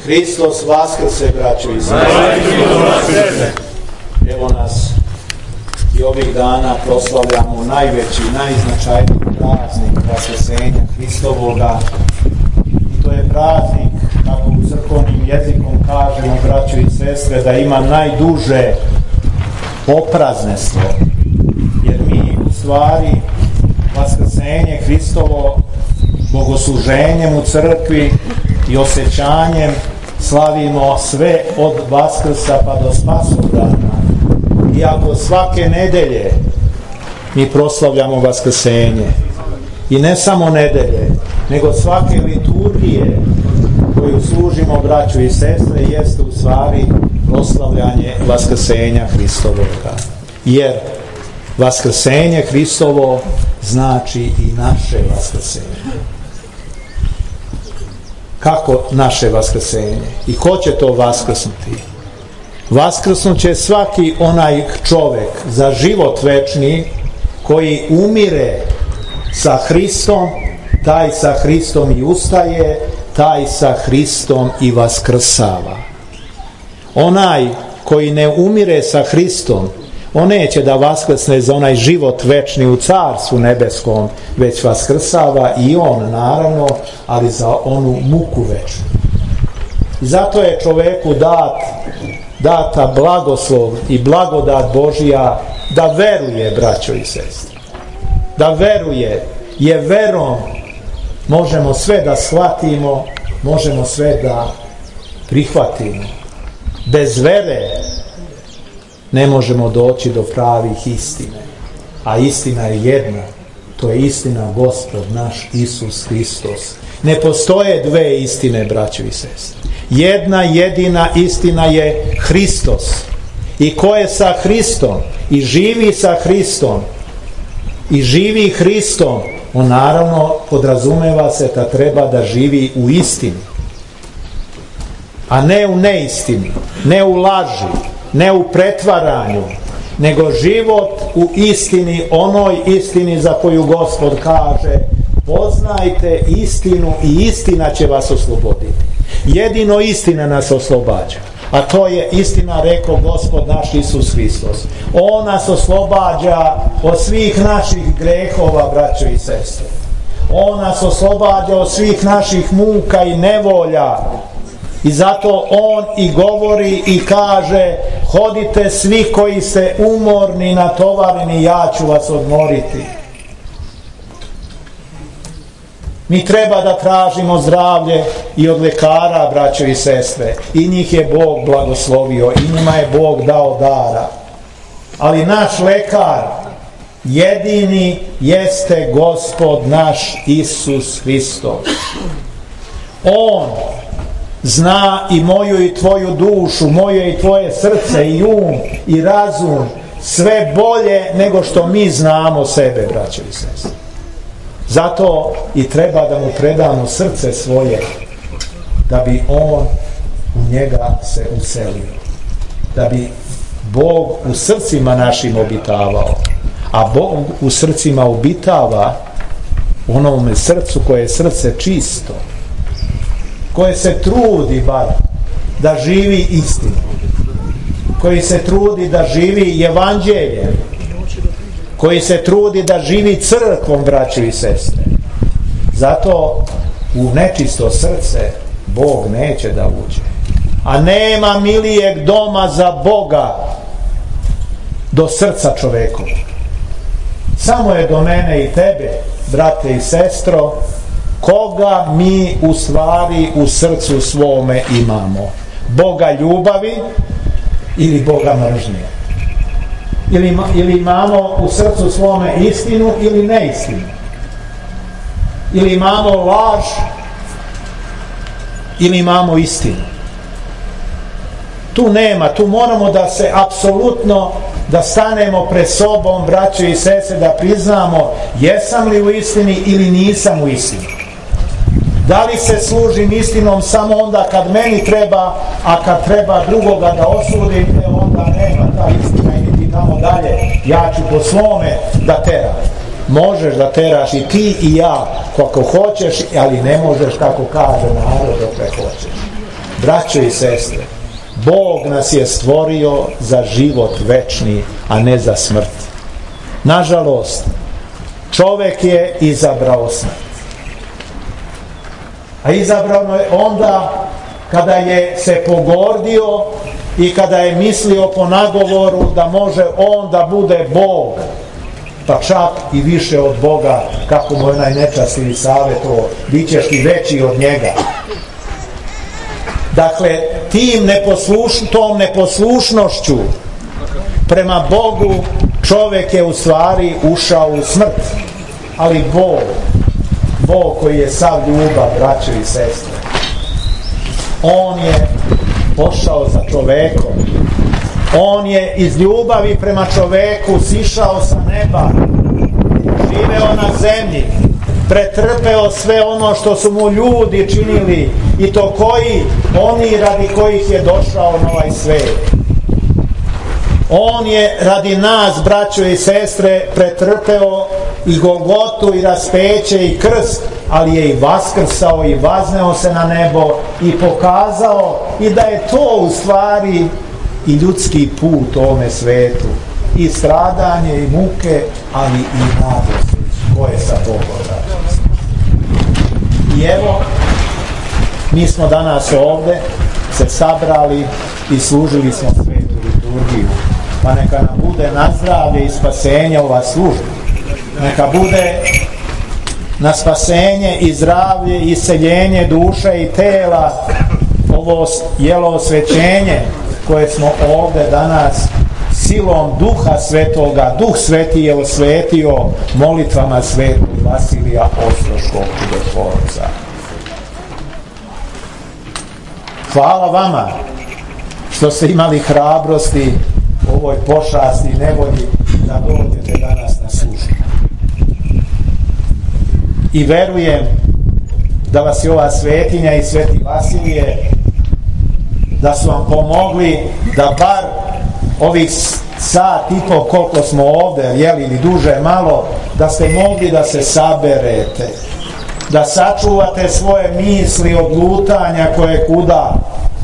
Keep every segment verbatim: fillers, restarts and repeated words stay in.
Hristos vaskrse, braćo i sestre. Evo nas i ovih dana proslavljamo najveći, najznačajniji praznik vaskrsenja Hristovoga. I to je praznik, kako u crkvenim jezikom kažemo, braćo i sestre, da ima najduže popraznestvo. Jer mi u stvari vaskrsenje Hristovo bogosluženjem u crkvi i osjećanjem slavimo sve od Vaskrsa pa do Spasovdana. Iako svake nedelje mi proslavljamo vaskrsenje, i ne samo nedelje, nego svake liturgije koju služimo, braćo i sestre, jeste u stvari proslavljanje vaskrsenja Hristovoga. Jer vaskrsenje Hristovo znači i naše vaskrsenje. Kako naše vaskrsenje? I ko će to vaskrsnuti? Vaskrsnut će svaki onaj čovek za život večni koji umire sa Hristom, taj sa Hristom i ustaje, taj sa Hristom i vaskrsava. Onaj koji ne umire sa Hristom, on neće da vaskrsne za onaj život večni u Carstvu nebeskom, već vaskrsava i on, naravno, ali za onu muku večnu. I zato je čoveku dat, data blagoslov i blagodat Božija da veruje, braćo i sestre. Da veruje, je verom možemo sve da shvatimo, možemo sve da prihvatimo. Bez vere ne možemo doći do pravih istine. A istina je jedna. To je istina Gospod naš Isus Hristos. Ne postoje dve istine, braćo i sestre. Jedna jedina istina je Hristos. I ko je sa Hristom i živi sa Hristom i živi Hristom, on naravno podrazumeva se da treba da živi u istini. A ne u neistini, ne u laži, ne u pretvaranju, nego život u istini, onoj istini za koju Gospod kaže: poznajte istinu i istina će vas osloboditi. Jedino istina nas oslobađa, a to je istina, rekao Gospod naš Isus Hristos. On nas oslobađa od svih naših grehova, braćo i sestre. On nas oslobađa od svih naših muka i nevolja. I zato on i govori i kaže: hodite svi koji ste umorni, natovareni, ja ću vas odmoriti. Mi treba da tražimo zdravlje i od lekara, braćo i sestre. I njih je Bog blagoslovio, i njima je Bog dao dara. Ali naš lekar jedini jeste Gospod naš Isus Hristos. On zna i moju i tvoju dušu, moje i tvoje srce i um i razum sve bolje nego što mi znamo sebe, braćo i sestre. Zato i treba da mu predamo srce svoje, da bi on u njega se uselio, da bi Bog u srcima našim obitavao. A Bog u srcima obitava u onome srcu koje je srce čisto, koje se trudi bar da živi istinu, koji se trudi da živi evanđeljem, koji se trudi da živi crkvom, braćo i sestre. Zato u nečisto srce Bog neće da uđe. A nema milijeg doma za Boga do srca čovekova. Samo je do mene i tebe, brate i sestro, koga mi u stvari u srcu svome imamo. Boga ljubavi ili Boga mržnje. Ili, ili imamo u srcu svome istinu ili neistinu. Ili imamo laž ili imamo istinu. Tu nema, tu moramo da se apsolutno, da stanemo pred sobom, braćo i sestre, da priznamo jesam li u istini ili nisam u istini. Da li se služim istinom samo onda kad meni treba, a kad treba drugoga da osudim, e onda nema ta istina i niti tamo dalje. Ja ću po svome da teram. Možeš da teraš i ti i ja kako hoćeš, ali ne možeš, kako kaže narod, dokle hoćeš. Braćo i sestre, Bog nas je stvorio za život večni, a ne za smrt. Nažalost, čovek je izabrao smrt. A izabrano je onda kada je se pogordio i kada je mislio po nagovoru da može on da bude Bog, pa čak i više od Boga, kako mu je onaj nečasni savjetovao, bit ćeš ti veći od njega. Dakle, tim neposluš, tom neposlušnošću prema Bogu čovjek je u stvari ušao u smrt. Ali Bog, Bog koji je sav ljubav, braćo i sestre, on je pošao za čovekom. On je iz ljubavi prema čoveku sišao sa neba, živeo na zemlji, pretrpeo sve ono što su mu ljudi činili, i to koji, oni radi kojih je došao na ovaj svet. On je radi nas, braćo i sestre, pretrpeo i Golgotu i raspeće i krst, ali je i vaskrsao i vazneo se na nebo i pokazao i da je to u stvari i ljudski put u ovome svetu. I stradanje i muke, ali i radost koje sa Bogom. I evo, mi smo danas ovde se sabrali i služili smo svetu liturgiju. Pa neka nam bude na zdravlje i spasenje ova služba. Neka bude na spasenje i zdravlje i iseljenje duše i tela ovo jelo osvećenje koje smo ovde danas silom Duha Svetoga, Duh Sveti je osvetio molitvama Svetog Vasilija Ostroškog čudotvorca. Hvala vama što ste imali hrabrosti u ovoj pošasti i nevolji da dođete danas na službu. I verujem da vas je ova svetinja i Sveti Vasilije, da su vam pomogli da bar ovih sat i po koliko smo ovde, jeli, ili duže malo, da ste mogli da se saberete, da sačuvate svoje misli od lutanja koje kuda,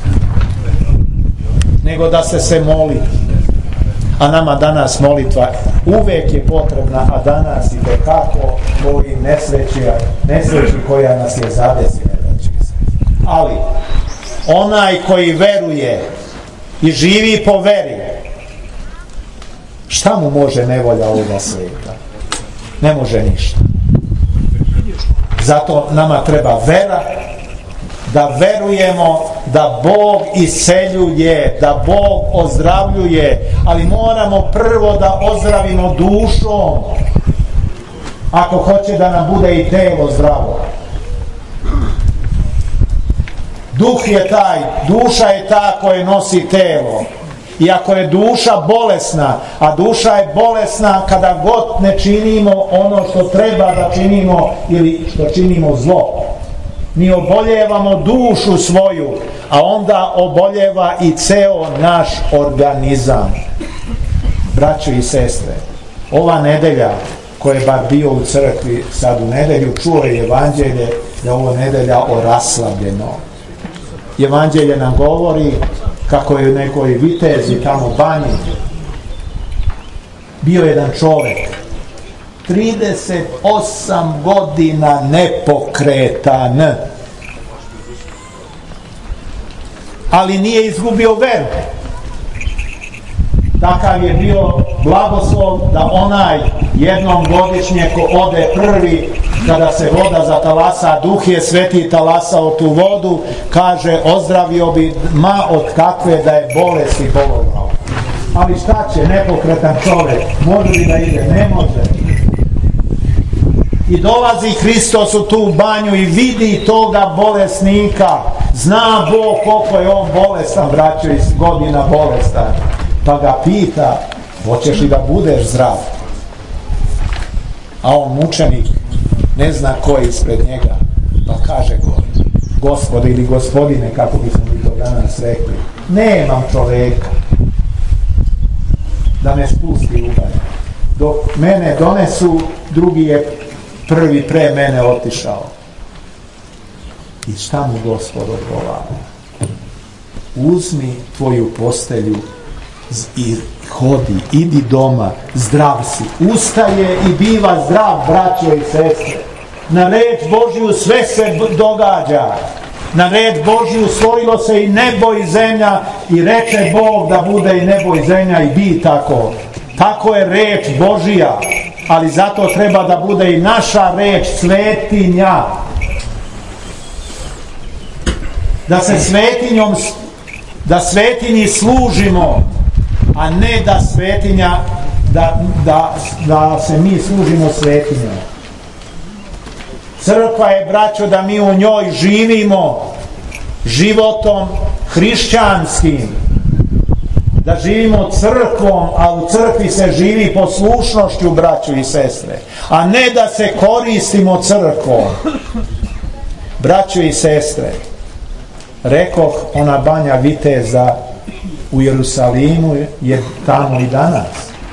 nego da ste se molili. A nama danas molitva uvek je potrebna, a danas i tekako ovih nesreći, nesreći koja nas je zadesila. Ali onaj koji veruje i živi po veri, šta mu može nevolja ovoga sveta? Ne može ništa. Zato nama treba vera, da verujemo da Bog iseljuje, da Bog ozdravljuje, ali moramo prvo da ozdravimo dušom, ako hoće da nam bude i telo zdravo. Duh je taj, duša je ta koja nosi telo. I ako je duša bolesna, a duša je bolesna kada god ne činimo ono što treba da činimo ili što činimo zlo, mi oboljevamo dušu svoju, a onda oboljeva i ceo naš organizam. Braćo i sestre, ova nedelja ko je bar bio u crkvi sad u nedelju, čuo je evanđelje da je ovo nedelja o raslavljeno. Evanđelje nam govori kako je u nekoj vitezi tamo banji bio jedan čovek trideset osam godina nepokretan, ali nije izgubio veru. Takav je bio blagoslov da onaj jednom godišnje ko ode prvi, kada se voda zatalasa, Duh je Sveti talasao tu vodu, kaže ozdravio bi ma od kakve da je bolesti bolovao. Ali šta će nepokretan čovjek? Može li da ide? Ne može. I dolazi Hristos u tu banju i vidi toga bolesnika. Zna Bog koliko je on bolestan, braćo, iz godina bolestan. Pa ga pita, hoćeš li da budeš zdrav? A on mučenik ne zna ko je ispred njega, pa kaže go, Gospod ili Gospodine, kako bismo mi to danas rekli, nemam čoveka da me spusti u banju. Dok mene donesu, drugi je prvi pre mene otišao. I šta mu Gospod odgovara? uzmi tvoju postelju i hodi, idi doma, zdrav si. Ustaje i biva zdrav, braćo i sestre. Na reč Božju sve se događa. Na reč Božju stvorilo se i nebo i zemlja i reče Bog da bude i nebo i zemlja i bi tako. Tako je reč Božija, ali zato treba da bude i naša reč svetinja. Da se svetinjom, da svetinji služimo, a ne da svetinja, da, da, da se mi služimo svetinjom. Crkva je, braćo, da mi u njoj živimo životom hrišćanskim, da živimo crkvom, a u crkvi se živi poslušnošću, braćo i sestre, a ne da se koristimo crkvom. Braćo i sestre, rekoh, ona banja viteza u Jerusalimu je tamo i danas.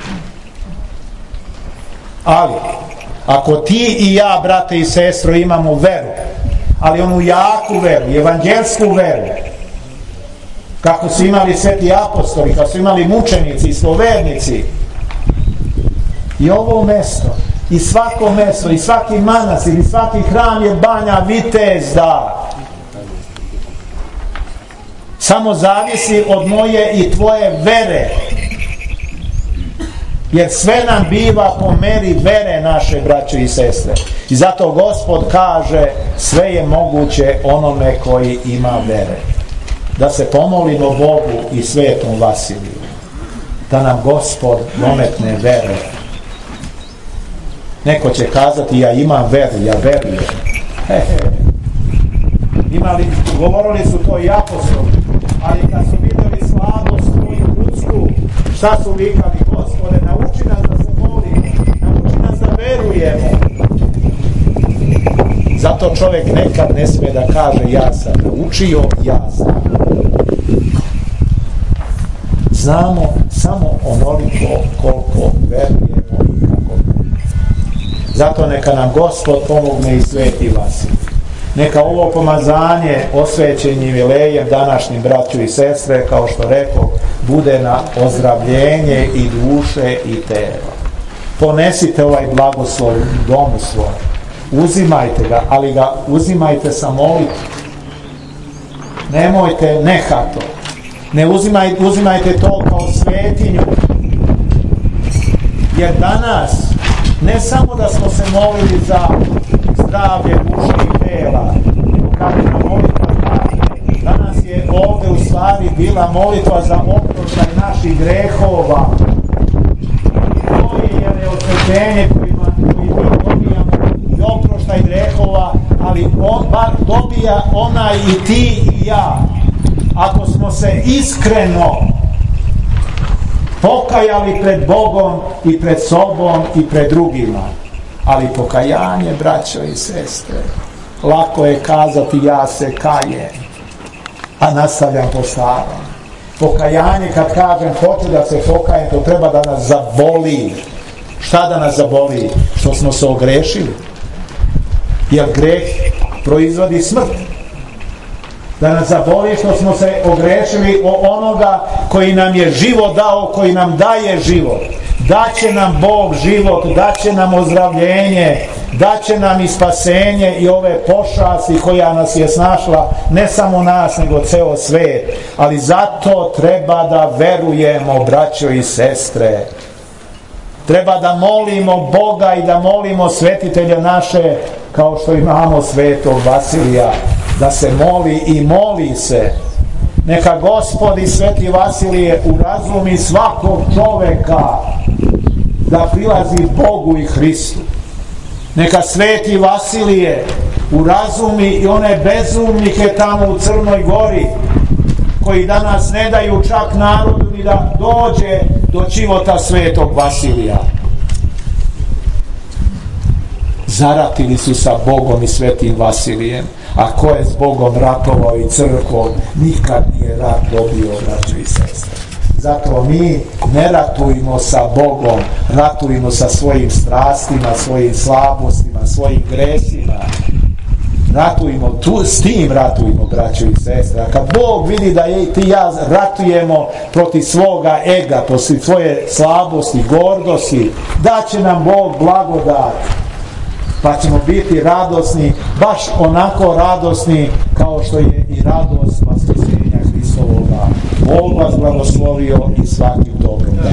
Ali ako ti i ja, brate i sestro, imamo veru, ali onu jaku veru, evanđelsku veru, kako su imali sveti apostoli, kako su imali mučenici i slovernici, i ovo mesto, i svako mesto, i svaki manastir, i svaki hram je banja vitezda. Samo zavisi od moje i tvoje vere. Jer sve nam biva po meri vere naše, braćo i sestre. I zato Gospod kaže, sve je moguće onome koji ima vere. Da se pomolimo Bogu i svetom Vasiliju. Da nam Gospod dometne vere. Neko će kazati, ja imam veru, ja verujem. He, he. Imali, govorili su to i apostoli, ali kad su vidjeli slabost svoju ljudsku, šta su vikali? Gospode, nauči nas da se molimo, nauči nas da verujemo. Zato čovjek nekad ne smije da kaže, ja sam naučio, ja znam. Znamo samo onoliko koliko verujemo i kako. Zato neka nam Gospod pomogne i sveti Vasilij. Neka ovo pomazanje osvećenim vilejem današnjim, braću i sestre, kao što rekao, bude na ozdravljenje i duše i tela. Ponesite ovaj blagoslov u domu svoj. Uzimajte ga, ali ga uzimajte sa molitvom. Nemojte nehato. Ne uzimajte, uzimajte to kao svetinju. Jer danas, ne samo da smo se molili za zdravlje duše i tela, kako na molitva kaže, danas je ovdje u stvari bila molitva za oproštaj naših grehova. To je neosvećenje kojima koji mi dobijamo i oproštaj grehova, ali on bar dobija onaj i ti i ja. Ako smo se iskreno pokajali pred Bogom i pred sobom i pred drugima. Ali pokajanje, braćo i sestre, lako je kazati ja se kajem, a nastavljam po starom. Pokajanje, kad kažem hoću da se pokajem, to treba da nas zaboli. Šta da nas zaboli? Što smo se ogrešili. Jer greh proizvodi smrt. Da nas zaboli što smo se ogrešili o onoga koji nam je život dao, koji nam daje život. Daće nam Bog život, daće nam ozdravljenje, daće nam i spasenje i ove pošasti koja nas je snašla, ne samo nas, nego ceo svet. Ali zato treba da verujemo, braćo i sestre. Treba da molimo Boga i da molimo svetitelja naše, kao što imamo svetog Vasilija, da se moli i moli se. Neka Gospod i sveti Vasilije urazumi svakog čoveka da prilazi Bogu i Hristu. Neka sveti Vasilije urazumi i one bezumnike tamo u Crnoj Gori, koji danas ne daju čak narodu ni da dođe do života svetog Vasilija. Zaratili su sa Bogom i svetim Vasilijem, a ko je s Bogom ratovao i crkvom, nikad nije rat dobio, braćo i sestre. Zato mi ne ratujemo sa Bogom, ratujemo sa svojim strastima, svojim slabostima, svojim gresima. ratujmo, tu, s tim ratujmo, braćo i sestre. A kad Bog vidi da je, ti i ja ratujemo protiv svoga ega, protiv svoje slabosti, gordosti, da će nam Bog blagodat, pa ćemo biti radosni, baš onako radosni kao što je i radost vaskrsenja Hristovoga. Bog vas blagoslovio i svaki dobro.